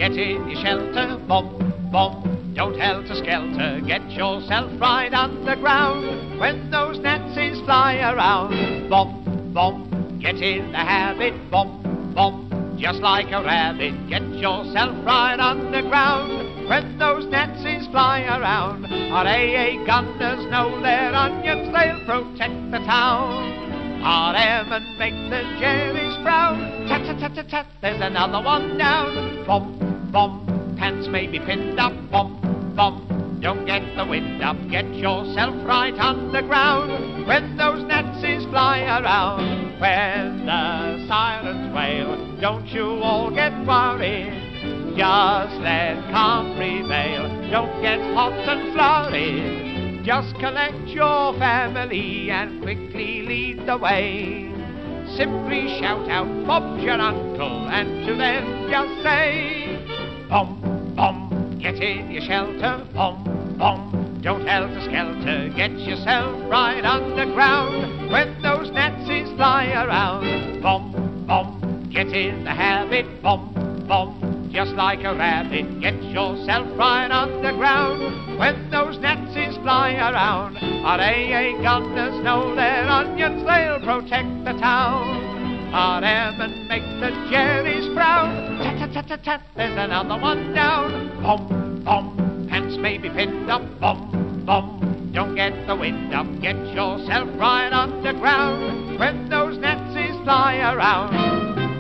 get in your shelter, bum, bum, don't helter-skelter, get yourself right underground. When those Nazis fly around, bum, bum, get in the habit, bum, bum, just like a rabbit, get yourself right underground. When those Nazis fly around, our AA gunners know their onions, they'll protect the town. RM and make the Jerry's frown. Tat tat tat tat tat, there's another one down. Bum, bum, pants may be pinned up. Bum, bum, don't get the wind up. Get yourself right underground. When those Nazis fly around, when the sirens wail, don't you all get worried. Just let calm prevail. Don't get hot and flurried. Just collect your family and quickly lead the way. Simply shout out, Bob's your uncle, and to them just say, bum, bum, get in your shelter, bum, bum, don't helter-skelter, get yourself right underground. When those Nazis fly around, bum, bum, get in the habit, bum, bum, just like a rabbit, get yourself right underground. When those Nazis fly around, our AA gunners know their onions, they'll protect the town. RM and make the Jerry's frown. Tat tat tat tat tat, there's another one down. Bum, bum, pants may be pinned up. Bum, bum, don't get the wind up. Get yourself right underground. When those Nazis fly around.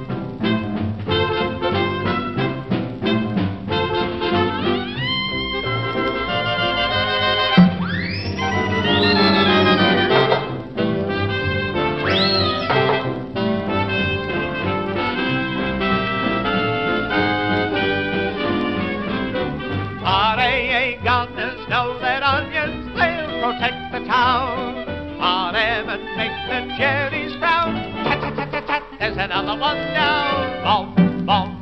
RAA gunners know that onions, they'll protect the town. RM and make the Jerry's frown. Tat tat tat tat tat, there's another one down. Bum, bum.